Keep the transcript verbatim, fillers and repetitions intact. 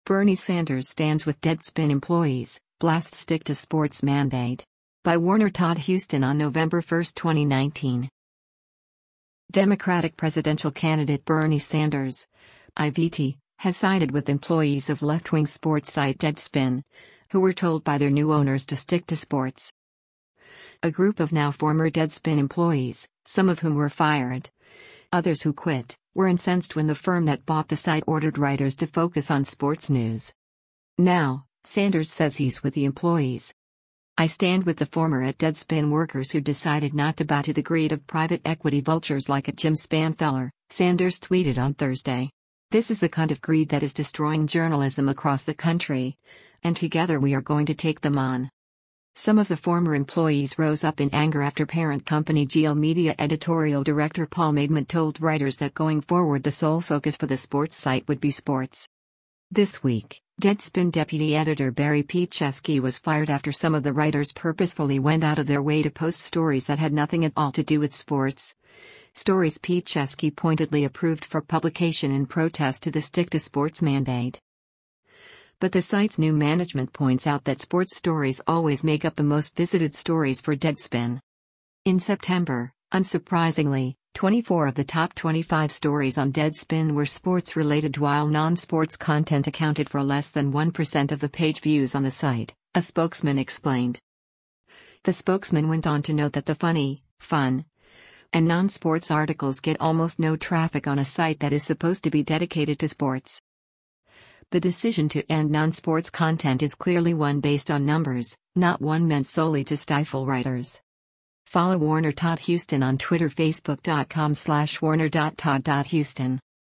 Bernie Sanders stands with Deadspin employees, blasts stick to sports mandate. By Warner Todd Huston on November first, twenty nineteen. Democratic presidential candidate Bernie Sanders, I V T, has sided with employees of left-wing sports site Deadspin, who were told by their new owners to stick to sports. A group of now former Deadspin employees, some of whom were fired, others who quit, were incensed when the firm that bought the site ordered writers to focus on sports news. Now, Sanders says he's with the employees. I stand with the former at Deadspin workers who decided not to bow to the greed of private equity vultures like a Jim Spanfeller, Sanders tweeted on Thursday. This is the kind of greed that is destroying journalism across the country, and together we are going to take them on. Some of the former employees rose up in anger after parent company G L Media editorial director Paul Maidment told writers that going forward the sole focus for the sports site would be sports. This week, Deadspin deputy editor Barry Piechesky was fired after some of the writers purposefully went out of their way to post stories that had nothing at all to do with sports. Stories Piechesky pointedly approved for publication in protest to the Stick to Sports mandate. But the site's new management points out that sports stories always make up the most visited stories for Deadspin. In September, unsurprisingly, twenty-four of the top twenty-five stories on Deadspin were sports-related, while non-sports content accounted for less than one percent of the page views on the site, a spokesman explained. The spokesman went on to note that the funny, fun, and non-sports articles get almost no traffic on a site that is supposed to be dedicated to sports. The decision to end non-sports content is clearly one based on numbers, not one meant solely to stifle writers. Follow Warner Todd Huston on Twitter, facebook dot com slash warner dot todd dot huston.